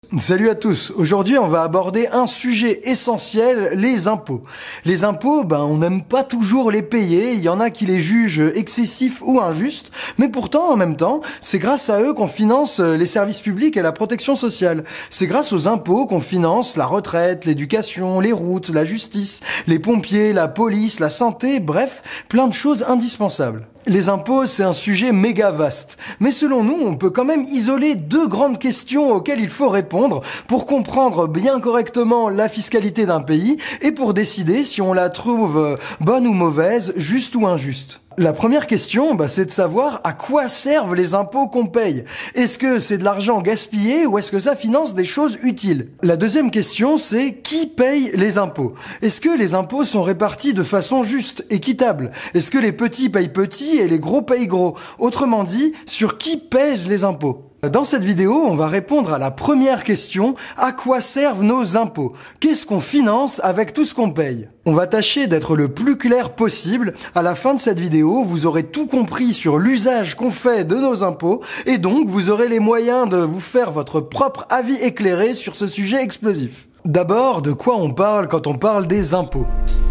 Salut à tous. Aujourd'hui, on va aborder un sujet essentiel, les impôts. Les impôts, on n'aime pas toujours les payer. Il y en a qui les jugent excessifs ou injustes. Mais pourtant, en même temps, c'est grâce à eux qu'on finance les services publics et la protection sociale. C'est grâce aux impôts qu'on finance la retraite, l'éducation, les routes, la justice, les pompiers, la police, la santé, bref, plein de choses indispensables. Les impôts, c'est un sujet méga vaste. Mais selon nous, on peut quand même isoler deux grandes questions auxquelles il faut répondre pour comprendre bien correctement la fiscalité d'un pays et pour décider si on la trouve bonne ou mauvaise, juste ou injuste. La première question, c'est de savoir à quoi servent les impôts qu'on paye. Est-ce que c'est de l'argent gaspillé ou est-ce que ça finance des choses utiles? La deuxième question, c'est qui paye les impôts? Est-ce que les impôts sont répartis de façon juste, équitable? Est-ce que les petits payent petits et les gros payent gros? Autrement dit, sur qui pèsent les impôts? Dans cette vidéo, on va répondre à la première question, à quoi servent nos impôts? Qu'est-ce qu'on finance avec tout ce qu'on paye? On va tâcher d'être le plus clair possible. À la fin de cette vidéo, vous aurez tout compris sur l'usage qu'on fait de nos impôts et donc vous aurez les moyens de vous faire votre propre avis éclairé sur ce sujet explosif. D'abord, de quoi on parle quand on parle des impôts?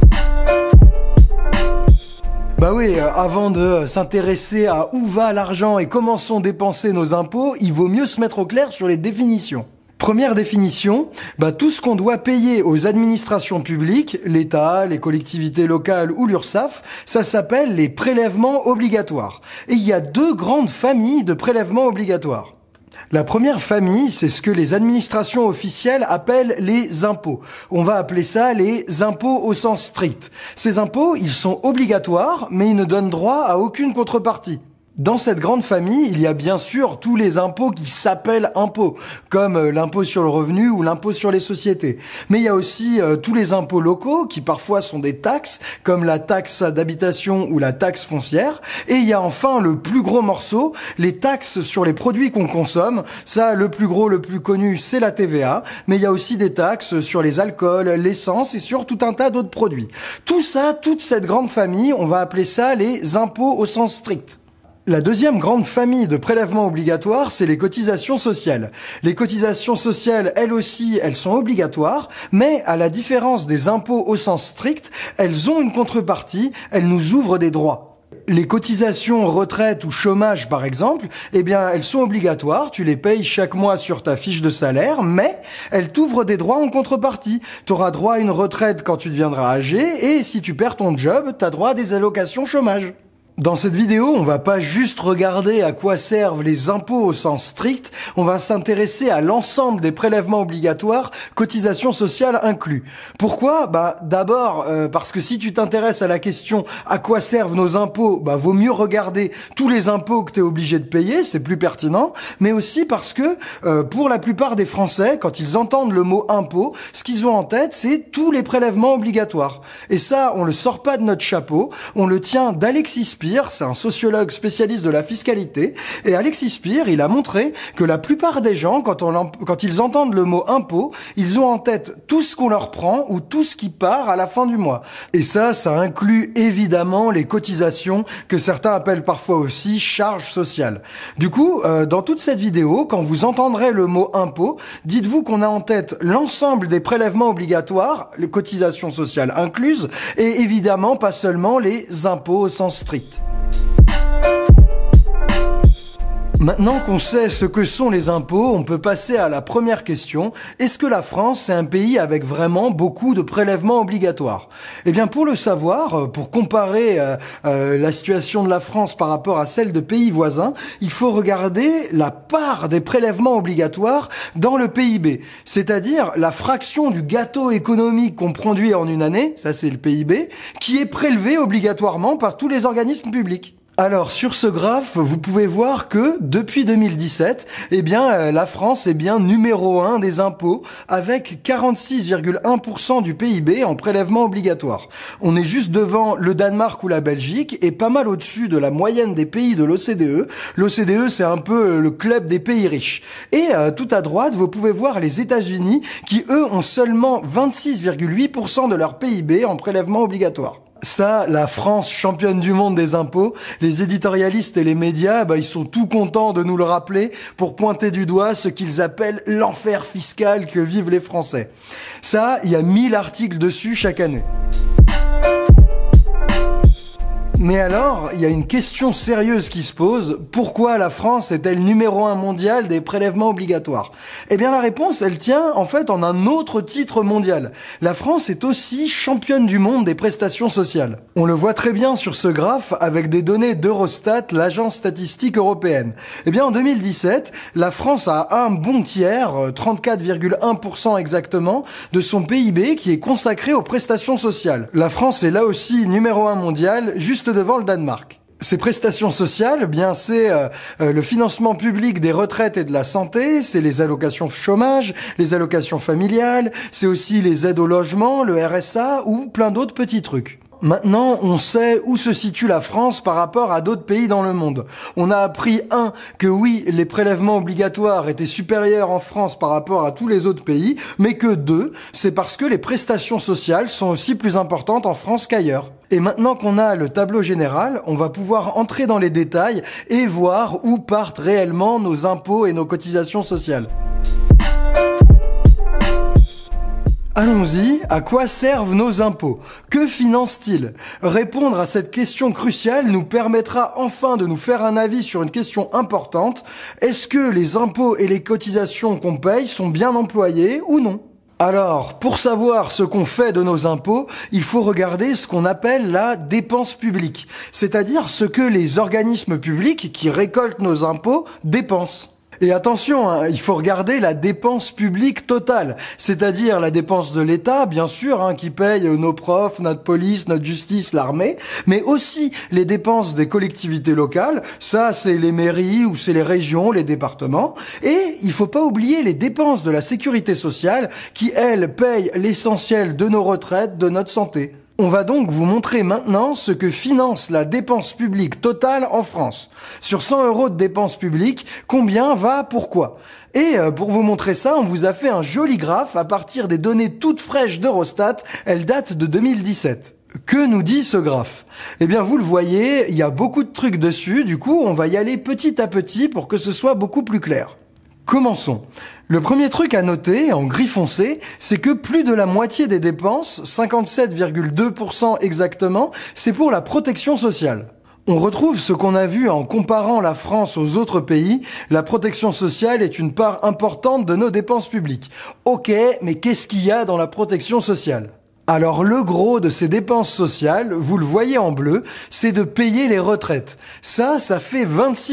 Avant de s'intéresser à où va l'argent et comment sont dépensés nos impôts, il vaut mieux se mettre au clair sur les définitions. Première définition, tout ce qu'on doit payer aux administrations publiques, l'État, les collectivités locales ou l'URSSAF, ça s'appelle les prélèvements obligatoires. Et il y a deux grandes familles de prélèvements obligatoires. La première famille, c'est ce que les administrations officielles appellent les impôts. On va appeler ça les impôts au sens strict. Ces impôts, ils sont obligatoires, mais ils ne donnent droit à aucune contrepartie. Dans cette grande famille, il y a bien sûr tous les impôts qui s'appellent impôts, comme l'impôt sur le revenu ou l'impôt sur les sociétés. Mais il y a aussi tous les impôts locaux, qui parfois sont des taxes, comme la taxe d'habitation ou la taxe foncière. Et il y a enfin le plus gros morceau, les taxes sur les produits qu'on consomme. Ça, le plus gros, le plus connu, c'est la TVA. Mais il y a aussi des taxes sur les alcools, l'essence et sur tout un tas d'autres produits. Tout ça, toute cette grande famille, on va appeler ça les impôts au sens strict. La deuxième grande famille de prélèvements obligatoires, c'est les cotisations sociales. Les cotisations sociales, elles aussi, elles sont obligatoires, mais à la différence des impôts au sens strict, elles ont une contrepartie, elles nous ouvrent des droits. Les cotisations retraite ou chômage, par exemple, elles sont obligatoires, tu les payes chaque mois sur ta fiche de salaire, mais elles t'ouvrent des droits en contrepartie. Tu auras droit à une retraite quand tu deviendras âgé, et si tu perds ton job, tu as droit à des allocations chômage. Dans cette vidéo, on va pas juste regarder à quoi servent les impôts au sens strict, on va s'intéresser à l'ensemble des prélèvements obligatoires, cotisations sociales inclus. Pourquoi? D'abord, parce que si tu t'intéresses à la question à quoi servent nos impôts, vaut mieux regarder tous les impôts que tu es obligé de payer, c'est plus pertinent, mais aussi parce que pour la plupart des Français, quand ils entendent le mot impôt, ce qu'ils ont en tête, c'est tous les prélèvements obligatoires. Et ça, on le sort pas de notre chapeau, on le tient d'Alexis Spire, c'est un sociologue spécialiste de la fiscalité, et Alexis Spire, il a montré que la plupart des gens, quand ils entendent le mot impôt, ils ont en tête tout ce qu'on leur prend ou tout ce qui part à la fin du mois. Et ça inclut évidemment les cotisations que certains appellent parfois aussi charges sociales. Du coup, dans toute cette vidéo, quand vous entendrez le mot impôt, dites-vous qu'on a en tête l'ensemble des prélèvements obligatoires, les cotisations sociales incluses, et évidemment pas seulement les impôts au sens strict. Maintenant qu'on sait ce que sont les impôts, on peut passer à la première question. Est-ce que la France, c'est un pays avec vraiment beaucoup de prélèvements obligatoires? Pour le savoir, pour comparer la situation de la France par rapport à celle de pays voisins, il faut regarder la part des prélèvements obligatoires dans le PIB. C'est-à-dire la fraction du gâteau économique qu'on produit en une année, ça c'est le PIB, qui est prélevé obligatoirement par tous les organismes publics. Alors, sur ce graphe, vous pouvez voir que, depuis 2017, la France est bien numéro 1 des impôts, avec 46,1% du PIB en prélèvement obligatoire. On est juste devant le Danemark ou la Belgique, et pas mal au-dessus de la moyenne des pays de l'OCDE. L'OCDE, c'est un peu le club des pays riches. Et tout à droite, vous pouvez voir les États-Unis, qui eux ont seulement 26,8% de leur PIB en prélèvement obligatoire. Ça, la France championne du monde des impôts, les éditorialistes et les médias, ils sont tout contents de nous le rappeler pour pointer du doigt ce qu'ils appellent l'enfer fiscal que vivent les Français. Ça, il y a 1000 articles dessus chaque année. Mais alors, il y a une question sérieuse qui se pose. Pourquoi la France est-elle numéro 1 mondial des prélèvements obligatoires? Eh bien, la réponse, elle tient en fait en un autre titre mondial. La France est aussi championne du monde des prestations sociales. On le voit très bien sur ce graphe avec des données d'Eurostat, l'agence statistique européenne. Eh bien, en 2017, la France a un bon tiers, 34,1% exactement, de son PIB qui est consacré aux prestations sociales. La France est là aussi numéro 1 mondial, juste devant le Danemark. Ces prestations sociales, c'est le financement public des retraites et de la santé, c'est les allocations chômage, les allocations familiales, c'est aussi les aides au logement, le RSA ou plein d'autres petits trucs. Maintenant, on sait où se situe la France par rapport à d'autres pays dans le monde. On a appris, que oui, les prélèvements obligatoires étaient supérieurs en France par rapport à tous les autres pays, mais que 2, c'est parce que les prestations sociales sont aussi plus importantes en France qu'ailleurs. Et maintenant qu'on a le tableau général, on va pouvoir entrer dans les détails et voir où partent réellement nos impôts et nos cotisations sociales. Allons-y, à quoi servent nos impôts? Que financent-ils? Répondre à cette question cruciale nous permettra enfin de nous faire un avis sur une question importante. Est-ce que les impôts et les cotisations qu'on paye sont bien employés ou non? Alors, pour savoir ce qu'on fait de nos impôts, il faut regarder ce qu'on appelle la dépense publique, c'est-à-dire ce que les organismes publics qui récoltent nos impôts dépensent. Et attention, il faut regarder la dépense publique totale, c'est-à-dire la dépense de l'État, bien sûr, qui paye nos profs, notre police, notre justice, l'armée, mais aussi les dépenses des collectivités locales, ça c'est les mairies ou c'est les régions, les départements, et il faut pas oublier les dépenses de la sécurité sociale qui, elles, payent l'essentiel de nos retraites, de notre santé. On va donc vous montrer maintenant ce que finance la dépense publique totale en France. Sur 100 € de dépenses publiques, combien va pourquoi? Et pour vous montrer ça, on vous a fait un joli graphe à partir des données toutes fraîches d'Eurostat. Elles datent de 2017. Que nous dit ce graphe? Eh bien, vous le voyez, il y a beaucoup de trucs dessus. Du coup, on va y aller petit à petit pour que ce soit beaucoup plus clair. Commençons. Le premier truc à noter, en gris foncé, c'est que plus de la moitié des dépenses, 57,2% exactement, c'est pour la protection sociale. On retrouve ce qu'on a vu en comparant la France aux autres pays. La protection sociale est une part importante de nos dépenses publiques. Ok, mais qu'est-ce qu'il y a dans la protection sociale ? Alors le gros de ces dépenses sociales, vous le voyez en bleu, c'est de payer les retraites. Ça fait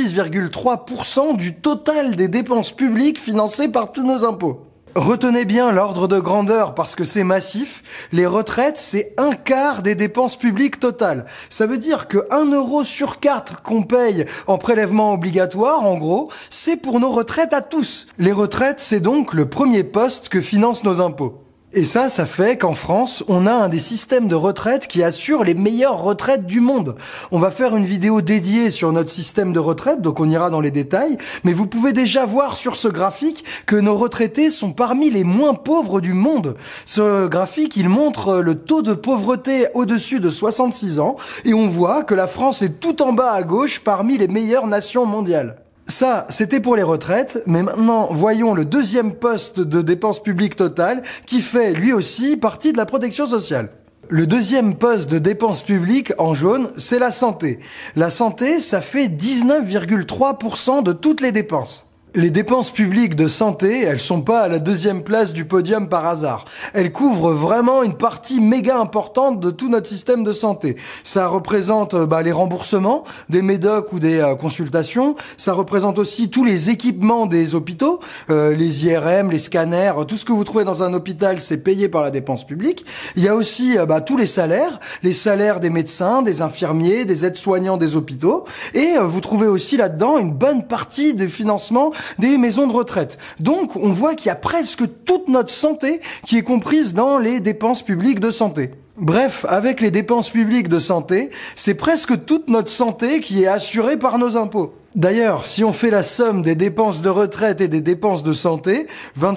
26,3% du total des dépenses publiques financées par tous nos impôts. Retenez bien l'ordre de grandeur parce que c'est massif. Les retraites, c'est 1/4 des dépenses publiques totales. Ça veut dire que 1 € sur 4 qu'on paye en prélèvement obligatoire, en gros, c'est pour nos retraites à tous. Les retraites, c'est donc le premier poste que financent nos impôts. Et ça fait qu'en France, on a un des systèmes de retraite qui assure les meilleures retraites du monde. On va faire une vidéo dédiée sur notre système de retraite, donc on ira dans les détails, mais vous pouvez déjà voir sur ce graphique que nos retraités sont parmi les moins pauvres du monde. Ce graphique, il montre le taux de pauvreté au-dessus de 66 ans, et on voit que la France est tout en bas à gauche parmi les meilleures nations mondiales. Ça, c'était pour les retraites, mais maintenant, voyons le deuxième poste de dépenses publiques totales qui fait, lui aussi, partie de la protection sociale. Le deuxième poste de dépenses publiques, en jaune, c'est la santé. La santé, ça fait 19,3% de toutes les dépenses. Les dépenses publiques de santé, elles sont pas à la deuxième place du podium par hasard. Elles couvrent vraiment une partie méga importante de tout notre système de santé. Ça représente les remboursements des médocs ou des consultations. Ça représente aussi tous les équipements des hôpitaux, les IRM, les scanners, tout ce que vous trouvez dans un hôpital, c'est payé par la dépense publique. Il y a aussi tous les salaires des médecins, des infirmiers, des aides-soignants des hôpitaux. Et vous trouvez aussi là-dedans une bonne partie des financements des maisons de retraite. Donc, on voit qu'il y a presque toute notre santé qui est comprise dans les dépenses publiques de santé. Bref, avec les dépenses publiques de santé, c'est presque toute notre santé qui est assurée par nos impôts. D'ailleurs, si on fait la somme des dépenses de retraite et des dépenses de santé,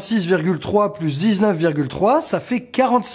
26,3 plus 19,3, ça fait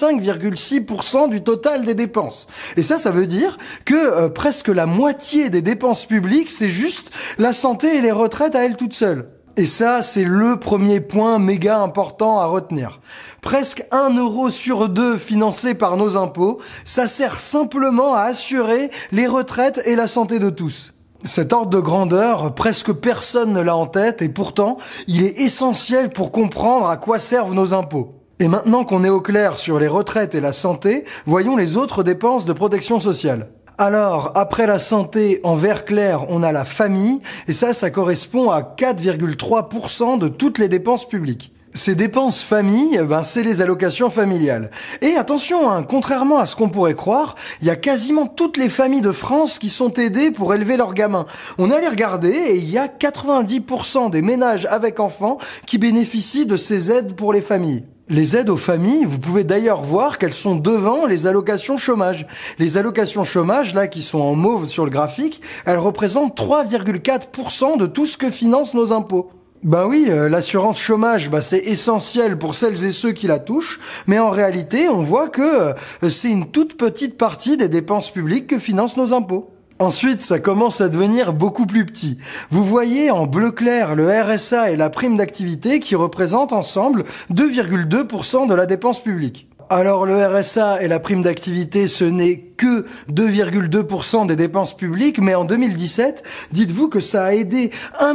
45,6% du total des dépenses. Et ça veut dire que presque la moitié des dépenses publiques, c'est juste la santé et les retraites à elles toutes seules. Et ça, c'est le premier point méga important à retenir. Presque 1 euro sur 2 financé par nos impôts, ça sert simplement à assurer les retraites et la santé de tous. Cet ordre de grandeur, presque personne ne l'a en tête et pourtant, il est essentiel pour comprendre à quoi servent nos impôts. Et maintenant qu'on est au clair sur les retraites et la santé, voyons les autres dépenses de protection sociale. Alors, après la santé, en vert clair, on a la famille, et ça correspond à 4,3% de toutes les dépenses publiques. Ces dépenses famille, c'est les allocations familiales. Et attention, contrairement à ce qu'on pourrait croire, il y a quasiment toutes les familles de France qui sont aidées pour élever leurs gamins. On est allé regarder et il y a 90% des ménages avec enfants qui bénéficient de ces aides pour les familles. Les aides aux familles, vous pouvez d'ailleurs voir qu'elles sont devant les allocations chômage. Les allocations chômage, là, qui sont en mauve sur le graphique, elles représentent 3,4% de tout ce que financent nos impôts. Oui, l'assurance chômage, c'est essentiel pour celles et ceux qui la touchent, mais en réalité, on voit que c'est une toute petite partie des dépenses publiques que financent nos impôts. Ensuite, ça commence à devenir beaucoup plus petit. Vous voyez en bleu clair le RSA et la prime d'activité qui représentent ensemble 2,2% de la dépense publique. Alors le RSA et la prime d'activité, ce n'est que 2,2% des dépenses publiques, mais en 2017, dites-vous que ça a aidé 1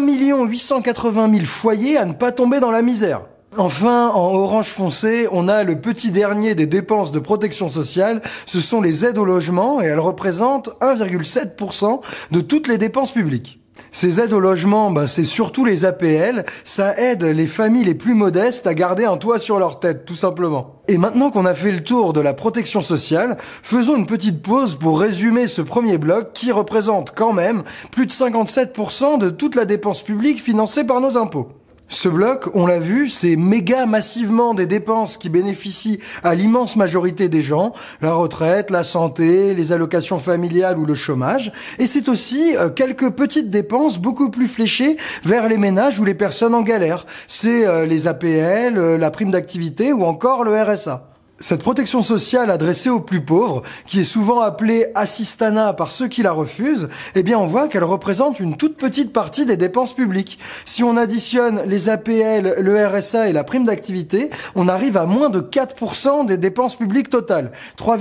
880 000 foyers à ne pas tomber dans la misère. Enfin, en orange foncé, on a le petit dernier des dépenses de protection sociale, ce sont les aides au logement et elles représentent 1,7% de toutes les dépenses publiques. Ces aides au logement, c'est surtout les APL, ça aide les familles les plus modestes à garder un toit sur leur tête, tout simplement. Et maintenant qu'on a fait le tour de la protection sociale, faisons une petite pause pour résumer ce premier bloc qui représente quand même plus de 57% de toute la dépense publique financée par nos impôts. Ce bloc, on l'a vu, c'est méga massivement des dépenses qui bénéficient à l'immense majorité des gens, la retraite, la santé, les allocations familiales ou le chômage, et c'est aussi quelques petites dépenses beaucoup plus fléchées vers les ménages ou les personnes en galère. C'est les APL, la prime d'activité ou encore le RSA. Cette protection sociale adressée aux plus pauvres, qui est souvent appelée assistanat par ceux qui la refusent, on voit qu'elle représente une toute petite partie des dépenses publiques. Si on additionne les APL, le RSA et la prime d'activité, on arrive à moins de 4% des dépenses publiques totales.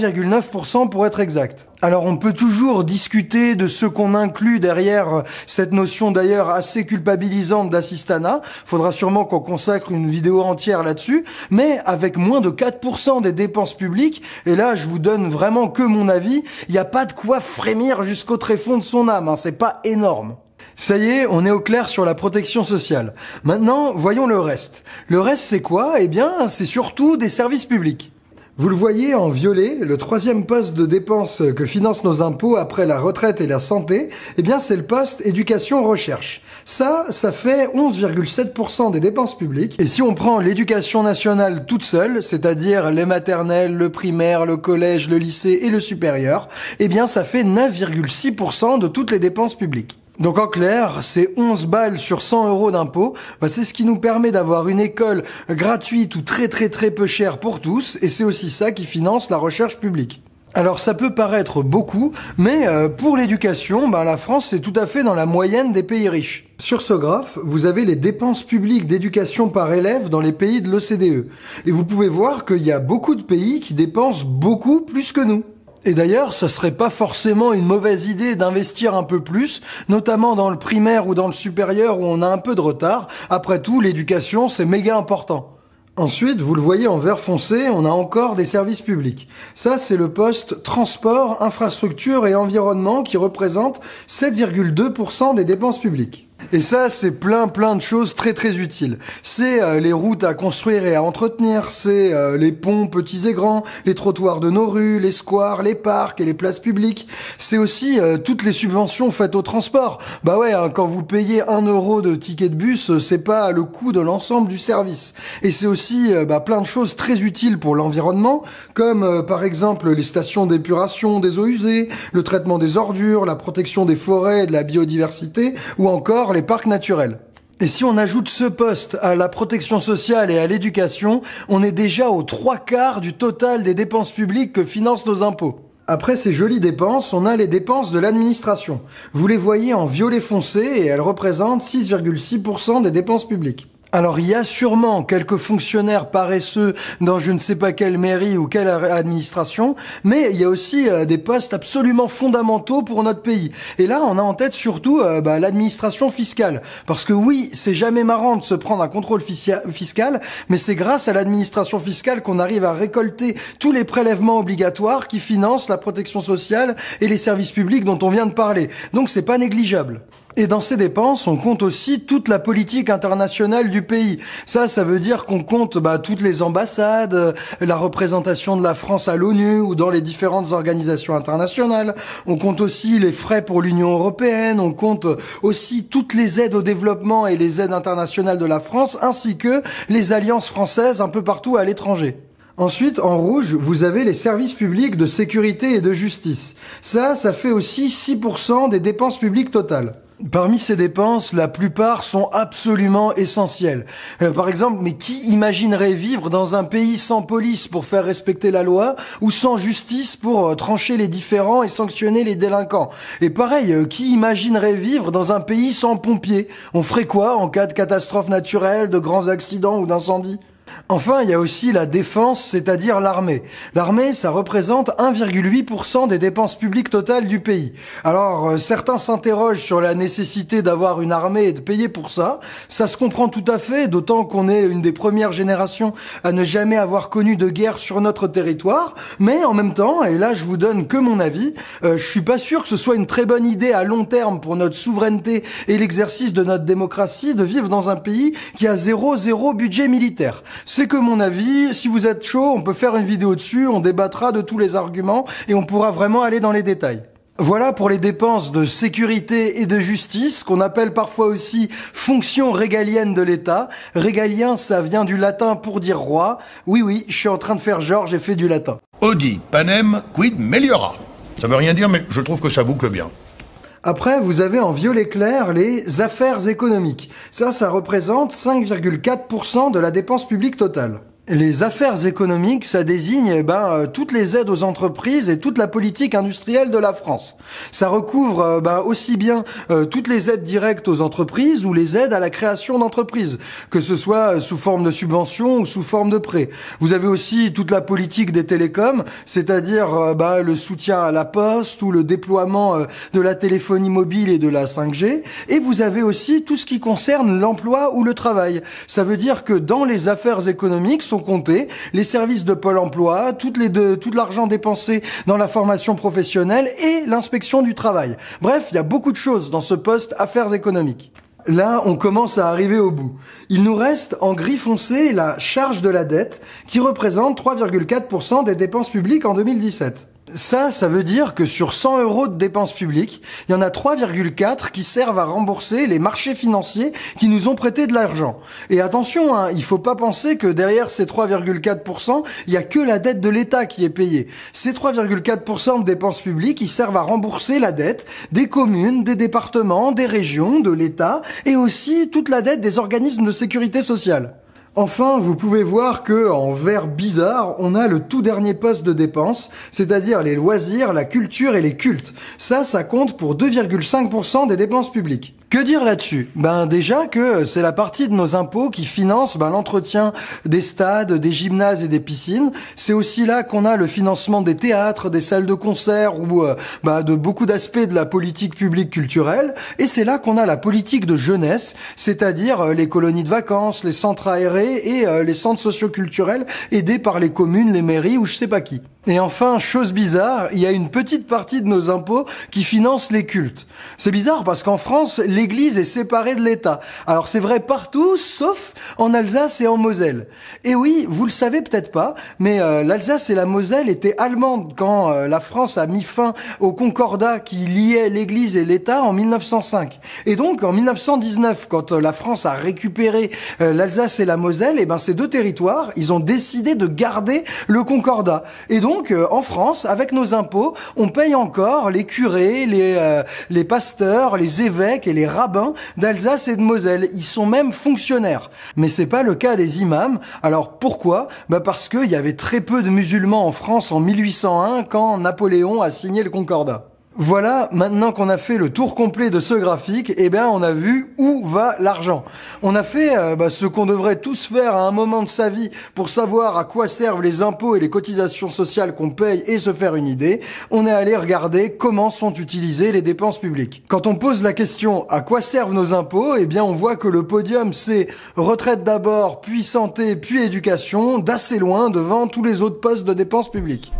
3,9% pour être exact. Alors on peut toujours discuter de ce qu'on inclut derrière cette notion d'ailleurs assez culpabilisante d'assistanat. Faudra sûrement qu'on consacre une vidéo entière là-dessus. Mais avec moins de 4% des dépenses publiques, et là je vous donne vraiment que mon avis, il n'y a pas de quoi frémir jusqu'au tréfonds de son âme, c'est pas énorme. Ça y est, on est au clair sur la protection sociale. Maintenant, voyons le reste. Le reste c'est quoi ? C'est surtout des services publics. Vous le voyez en violet, le troisième poste de dépenses que financent nos impôts après la retraite et la santé, c'est le poste éducation-recherche. Ça fait 11,7% des dépenses publiques. Et si on prend l'éducation nationale toute seule, c'est-à-dire les maternelles, le primaire, le collège, le lycée et le supérieur, ça fait 9,6% de toutes les dépenses publiques. Donc en clair, c'est 11 balles sur 100 euros d'impôts, c'est ce qui nous permet d'avoir une école gratuite ou très peu chère pour tous, et c'est aussi ça qui finance la recherche publique. Alors ça peut paraître beaucoup, mais pour l'éducation, la France est tout à fait dans la moyenne des pays riches. Sur ce graphe, vous avez les dépenses publiques d'éducation par élève dans les pays de l'OCDE. Et vous pouvez voir qu'il y a beaucoup de pays qui dépensent beaucoup plus que nous. Et d'ailleurs, ça serait pas forcément une mauvaise idée d'investir un peu plus, notamment dans le primaire ou dans le supérieur où on a un peu de retard. Après tout, l'éducation, c'est méga important. Ensuite, vous le voyez en vert foncé, on a encore des services publics. Ça, c'est le poste transport, infrastructure et environnement qui représente 7,2% des dépenses publiques. Et ça, c'est plein de choses très utiles. C'est les routes à construire et à entretenir, c'est les ponts petits et grands, les trottoirs de nos rues, les squares, les parcs et les places publiques. C'est aussi toutes les subventions faites au transport. Bah ouais, quand vous payez 1 euro de ticket de bus, c'est pas le coût de l'ensemble du service. Et c'est aussi plein de choses très utiles pour l'environnement, comme par exemple les stations d'épuration des eaux usées, le traitement des ordures, la protection des forêts et de la biodiversité, ou encore les parcs naturels. Et si on ajoute ce poste à la protection sociale et à l'éducation, on est déjà aux 3/4 du total des dépenses publiques que financent nos impôts. Après ces jolies dépenses, on a les dépenses de l'administration. Vous les voyez en violet foncé et elles représentent 6,6% des dépenses publiques. Alors il y a sûrement quelques fonctionnaires paresseux dans je ne sais pas quelle mairie ou quelle administration, mais il y a aussi des postes absolument fondamentaux pour notre pays. Et là, on a en tête surtout l'administration fiscale. Parce que oui, c'est jamais marrant de se prendre un contrôle fiscal, mais c'est grâce à l'administration fiscale qu'on arrive à récolter tous les prélèvements obligatoires qui financent la protection sociale et les services publics dont on vient de parler. Donc c'est pas négligeable. Et dans ces dépenses, on compte aussi toute la politique internationale du pays. Ça veut dire qu'on compte toutes les ambassades, la représentation de la France à l'ONU ou dans les différentes organisations internationales. On compte aussi les frais pour l'Union européenne. On compte aussi toutes les aides au développement et les aides internationales de la France, ainsi que les alliances françaises un peu partout à l'étranger. Ensuite, en rouge, vous avez les services publics de sécurité et de justice. Ça fait aussi 6% des dépenses publiques totales. Parmi ces dépenses, la plupart sont absolument essentielles. Par exemple, mais qui imaginerait vivre dans un pays sans police pour faire respecter la loi ou sans justice pour trancher les différends et sanctionner les délinquants? Et pareil, qui imaginerait vivre dans un pays sans pompiers? On ferait quoi en cas de catastrophe naturelle, de grands accidents ou d'incendie? Enfin, il y a aussi la défense, c'est-à-dire l'armée. L'armée, ça représente 1,8% des dépenses publiques totales du pays. Alors, certains s'interrogent sur la nécessité d'avoir une armée et de payer pour ça. Ça se comprend tout à fait, d'autant qu'on est une des premières générations à ne jamais avoir connu de guerre sur notre territoire. Mais en même temps, et là je vous donne que mon avis, je suis pas sûr que ce soit une très bonne idée à long terme pour notre souveraineté et l'exercice de notre démocratie de vivre dans un pays qui a zéro budget militaire. C'est que mon avis, si vous êtes chaud, on peut faire une vidéo dessus, on débattra de tous les arguments et on pourra vraiment aller dans les détails. Voilà pour les dépenses de sécurité et de justice, qu'on appelle parfois aussi fonctions régaliennes de l'État. Régalien, ça vient du latin pour dire roi. Oui, je suis en train de faire genre, j'ai fait du latin. Audi, panem, quid meliora. Ça veut rien dire, mais je trouve que ça boucle bien. Après, vous avez en violet clair les affaires économiques. Ça représente 5,4% de la dépense publique totale. Les affaires économiques, ça désigne toutes les aides aux entreprises et toute la politique industrielle de la France. Ça recouvre aussi bien toutes les aides directes aux entreprises ou les aides à la création d'entreprises, que ce soit sous forme de subventions ou sous forme de prêts. Vous avez aussi toute la politique des télécoms, c'est-à-dire le soutien à la poste ou le déploiement de la téléphonie mobile et de la 5G. Et vous avez aussi tout ce qui concerne l'emploi ou le travail. Ça veut dire que dans les affaires économiques sont comptés les services de Pôle emploi, tout l'argent dépensé dans la formation professionnelle et l'inspection du travail. Bref, il y a beaucoup de choses dans ce poste affaires économiques. Là, on commence à arriver au bout. Il nous reste en gris foncé la charge de la dette qui représente 3,4% des dépenses publiques en 2017. Ça veut dire que sur 100 € de dépenses publiques, il y en a 3,4 qui servent à rembourser les marchés financiers qui nous ont prêté de l'argent. Et attention, il faut pas penser que derrière ces 3,4%, il y a que la dette de l'État qui est payée. Ces 3,4% de dépenses publiques, ils servent à rembourser la dette des communes, des départements, des régions, de l'État et aussi toute la dette des organismes de sécurité sociale. Enfin, vous pouvez voir que, en vert bizarre, on a le tout dernier poste de dépenses, c'est-à-dire les loisirs, la culture et les cultes. Ça compte pour 2,5% des dépenses publiques. Que dire là-dessus? Déjà que c'est la partie de nos impôts qui finance l'entretien des stades, des gymnases et des piscines. C'est aussi là qu'on a le financement des théâtres, des salles de concert ou de beaucoup d'aspects de la politique publique culturelle. Et c'est là qu'on a la politique de jeunesse, c'est-à-dire les colonies de vacances, les centres aérés et les centres socioculturels aidés par les communes, les mairies ou je sais pas qui. Et enfin, chose bizarre, il y a une petite partie de nos impôts qui finance les cultes. C'est bizarre parce qu'en France, l'Église est séparée de l'État. Alors c'est vrai partout, sauf en Alsace et en Moselle. Et oui, vous le savez peut-être pas, mais l'Alsace et la Moselle étaient allemandes quand la France a mis fin au concordat qui liait l'Église et l'État en 1905. Et donc en 1919, quand la France a récupéré l'Alsace et la Moselle, et ben ces deux territoires, ils ont décidé de garder le concordat. Et donc en France, avec nos impôts, on paye encore les curés, les pasteurs, les évêques et les rabbins d'Alsace et de Moselle. Ils sont même fonctionnaires. Mais c'est pas le cas des imams. Alors pourquoi ? Parce qu'il y avait très peu de musulmans en France en 1801 quand Napoléon a signé le concordat. Voilà, maintenant qu'on a fait le tour complet de ce graphique, on a vu où va l'argent. On a fait ce qu'on devrait tous faire à un moment de sa vie pour savoir à quoi servent les impôts et les cotisations sociales qu'on paye et se faire une idée. On est allé regarder comment sont utilisées les dépenses publiques. Quand on pose la question à quoi servent nos impôts, on voit que le podium c'est retraite d'abord, puis santé, puis éducation, d'assez loin devant tous les autres postes de dépenses publiques.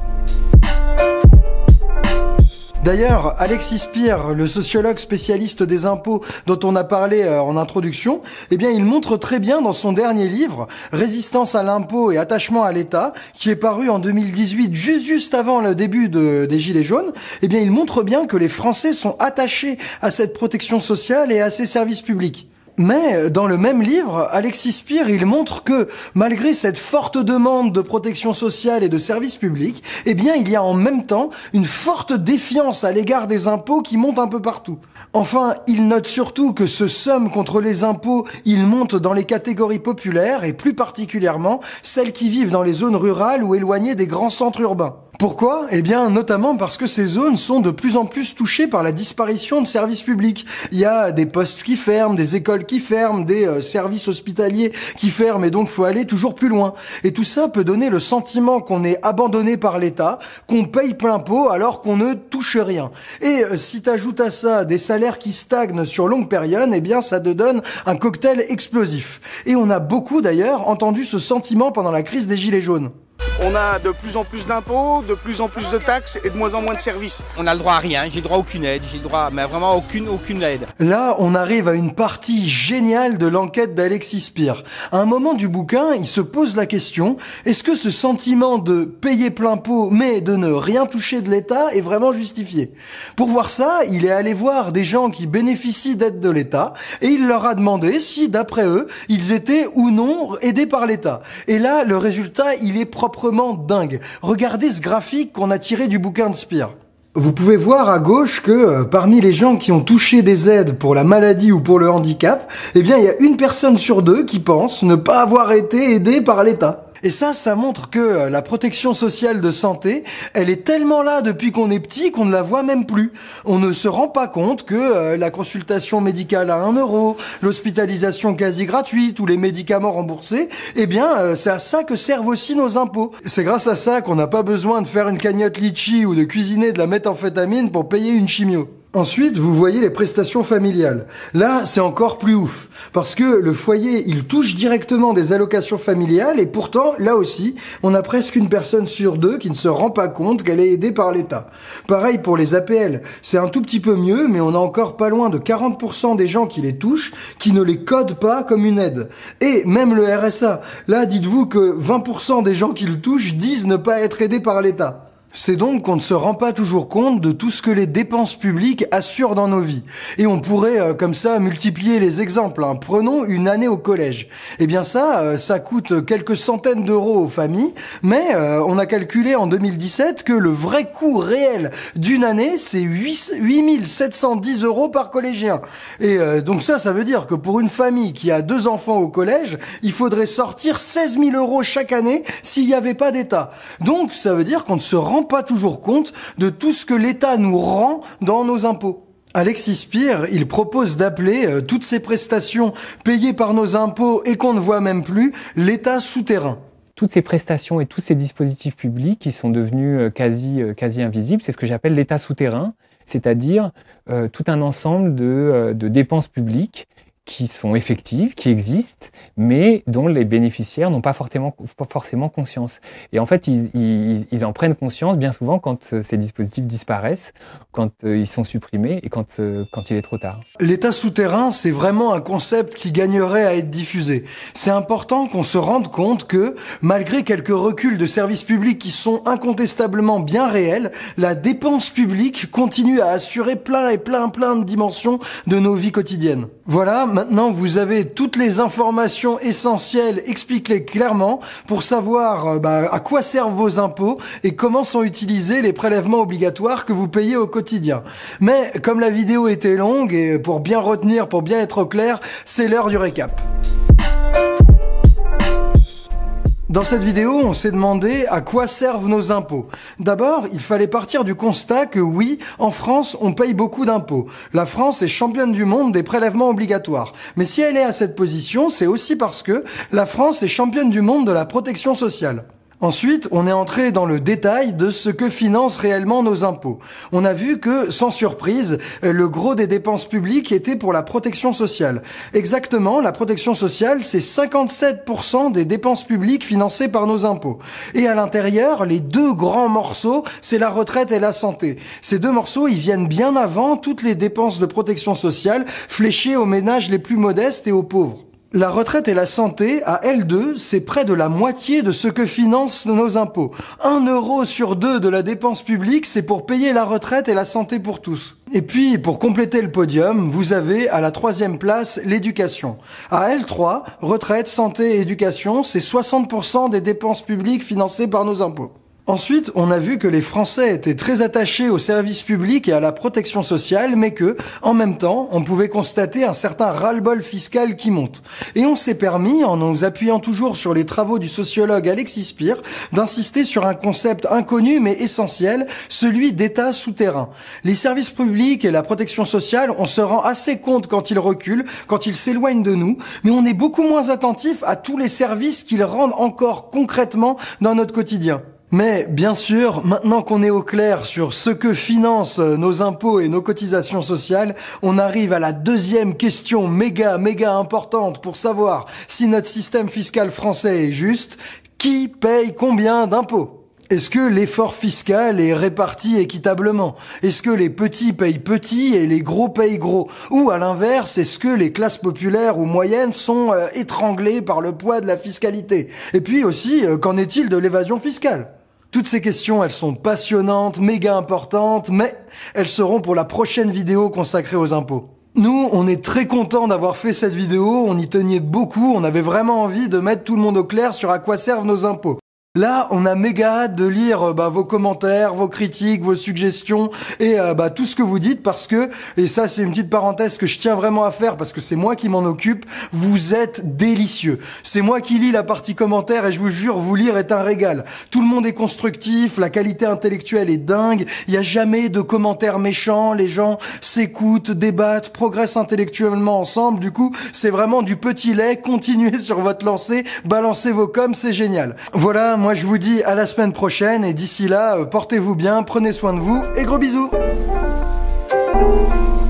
D'ailleurs, Alexis Spire, le sociologue spécialiste des impôts dont on a parlé en introduction, il montre très bien dans son dernier livre, Résistance à l'impôt et attachement à l'État, qui est paru en 2018, juste avant le début des Gilets jaunes, il montre bien que les Français sont attachés à cette protection sociale et à ces services publics. Mais dans le même livre, Alexis Spire, il montre que malgré cette forte demande de protection sociale et de services publics, il y a en même temps une forte défiance à l'égard des impôts qui monte un peu partout. Enfin, il note surtout que ce somme contre les impôts, il monte dans les catégories populaires et plus particulièrement celles qui vivent dans les zones rurales ou éloignées des grands centres urbains. Pourquoi ? Notamment parce que ces zones sont de plus en plus touchées par la disparition de services publics. Il y a des postes qui ferment, des écoles qui ferment, des services hospitaliers qui ferment, et donc faut aller toujours plus loin. Et tout ça peut donner le sentiment qu'on est abandonné par l'État, qu'on paye plein pot alors qu'on ne touche rien. Et si t'ajoutes à ça des salaires qui stagnent sur longue période, ça te donne un cocktail explosif. Et on a beaucoup d'ailleurs entendu ce sentiment pendant la crise des Gilets jaunes. On a de plus en plus d'impôts, de plus en plus de taxes et de moins en moins de services. On a le droit à rien, j'ai le droit à aucune aide, j'ai le droit, mais vraiment aucune aide. Là, on arrive à une partie géniale de l'enquête d'Alexis Spire. À un moment du bouquin, il se pose la question, est-ce que ce sentiment de payer plein pot mais de ne rien toucher de l'État est vraiment justifié ? Pour voir ça, il est allé voir des gens qui bénéficient d'aide de l'État et il leur a demandé si, d'après eux, ils étaient ou non aidés par l'État. Et là, le résultat, il est proprement dingue. Regardez ce graphique qu'on a tiré du bouquin de Spire. Vous pouvez voir à gauche que parmi les gens qui ont touché des aides pour la maladie ou pour le handicap, il y a une personne sur deux qui pense ne pas avoir été aidée par l'État. Et ça montre que la protection sociale de santé, elle est tellement là depuis qu'on est petit qu'on ne la voit même plus. On ne se rend pas compte que la consultation médicale à 1 euro, l'hospitalisation quasi gratuite ou les médicaments remboursés, c'est à ça que servent aussi nos impôts. C'est grâce à ça qu'on n'a pas besoin de faire une cagnotte litchi ou de cuisiner de la méthamphétamine pour payer une chimio. Ensuite, vous voyez les prestations familiales. Là, c'est encore plus ouf. Parce que le foyer, il touche directement des allocations familiales et pourtant, là aussi, on a presque une personne sur deux qui ne se rend pas compte qu'elle est aidée par l'État. Pareil pour les APL. C'est un tout petit peu mieux, mais on a encore pas loin de 40% des gens qui les touchent qui ne les codent pas comme une aide. Et même le RSA. Là, dites-vous que 20% des gens qui le touchent disent ne pas être aidés par l'État. C'est donc qu'on ne se rend pas toujours compte de tout ce que les dépenses publiques assurent dans nos vies. Et on pourrait comme ça multiplier les exemples. Prenons une année au collège. Ça coûte quelques centaines d'euros aux familles, mais on a calculé en 2017 que le vrai coût réel d'une année, c'est 8 710 euros par collégien. Et donc ça veut dire que pour une famille qui a 2 enfants au collège, il faudrait sortir 16 000 euros chaque année s'il n'y avait pas d'État. Donc ça veut dire qu'on ne se rend pas toujours compte de tout ce que l'État nous rend dans nos impôts. Alexis Spire, il propose d'appeler toutes ces prestations payées par nos impôts et qu'on ne voit même plus l'État souterrain. Toutes ces prestations et tous ces dispositifs publics qui sont devenus quasi invisibles, c'est ce que j'appelle l'État souterrain, c'est-à-dire tout un ensemble de dépenses publiques qui sont effectives, qui existent, mais dont les bénéficiaires n'ont pas forcément conscience. Et en fait, ils en prennent conscience bien souvent quand ces dispositifs disparaissent, quand ils sont supprimés et quand il est trop tard. L'État souterrain, c'est vraiment un concept qui gagnerait à être diffusé. C'est important qu'on se rende compte que, malgré quelques reculs de services publics qui sont incontestablement bien réels, la dépense publique continue à assurer plein de dimensions de nos vies quotidiennes. Voilà, maintenant vous avez toutes les informations essentielles expliquées clairement pour savoir à quoi servent vos impôts et comment sont utilisés les prélèvements obligatoires que vous payez au quotidien. Mais comme la vidéo était longue et pour bien retenir, pour bien être au clair, c'est l'heure du récap. Dans cette vidéo, on s'est demandé à quoi servent nos impôts. D'abord, il fallait partir du constat que oui, en France, on paye beaucoup d'impôts. La France est championne du monde des prélèvements obligatoires. Mais si elle est à cette position, c'est aussi parce que la France est championne du monde de la protection sociale. Ensuite, on est entré dans le détail de ce que financent réellement nos impôts. On a vu que, sans surprise, le gros des dépenses publiques était pour la protection sociale. Exactement, la protection sociale, c'est 57% des dépenses publiques financées par nos impôts. Et à l'intérieur, les deux grands morceaux, c'est la retraite et la santé. Ces deux morceaux, ils viennent bien avant toutes les dépenses de protection sociale fléchées aux ménages les plus modestes et aux pauvres. La retraite et la santé, à elles deux, c'est près de la moitié de ce que financent nos impôts. 1 euro sur 2 de la dépense publique, c'est pour payer la retraite et la santé pour tous. Et puis, pour compléter le podium, vous avez à la 3e place l'éducation. À L3, retraite, santé et éducation, c'est 60% des dépenses publiques financées par nos impôts. Ensuite, on a vu que les Français étaient très attachés aux services publics et à la protection sociale, mais que, en même temps, on pouvait constater un certain ras-le-bol fiscal qui monte. Et on s'est permis, en nous appuyant toujours sur les travaux du sociologue Alexis Spire, d'insister sur un concept inconnu mais essentiel, celui d'État souterrain. Les services publics et la protection sociale, on se rend assez compte quand ils reculent, quand ils s'éloignent de nous, mais on est beaucoup moins attentif à tous les services qu'ils rendent encore concrètement dans notre quotidien. Mais bien sûr, maintenant qu'on est au clair sur ce que financent nos impôts et nos cotisations sociales, on arrive à la deuxième question méga importante pour savoir si notre système fiscal français est juste. Qui paye combien d'impôts ? Est-ce que l'effort fiscal est réparti équitablement ? Est-ce que les petits payent petits et les gros payent gros ? Ou à l'inverse, est-ce que les classes populaires ou moyennes sont étranglées par le poids de la fiscalité ? Et puis aussi, qu'en est-il de l'évasion fiscale ? Toutes ces questions, elles sont passionnantes, méga importantes, mais elles seront pour la prochaine vidéo consacrée aux impôts. Nous, on est très contents d'avoir fait cette vidéo, on y tenait beaucoup, on avait vraiment envie de mettre tout le monde au clair sur à quoi servent nos impôts. Là, on a méga hâte de lire vos commentaires, vos critiques, vos suggestions et tout ce que vous dites parce que, et ça c'est une petite parenthèse que je tiens vraiment à faire parce que c'est moi qui m'en occupe, vous êtes délicieux. C'est moi qui lis la partie commentaires et je vous jure, vous lire est un régal. Tout le monde est constructif, la qualité intellectuelle est dingue, il n'y a jamais de commentaires méchants, les gens s'écoutent, débattent, progressent intellectuellement ensemble, du coup c'est vraiment du petit lait, continuez sur votre lancée, balancez vos coms, c'est génial. Voilà, moi je vous dis à la semaine prochaine et d'ici là, portez-vous bien, prenez soin de vous et gros bisous.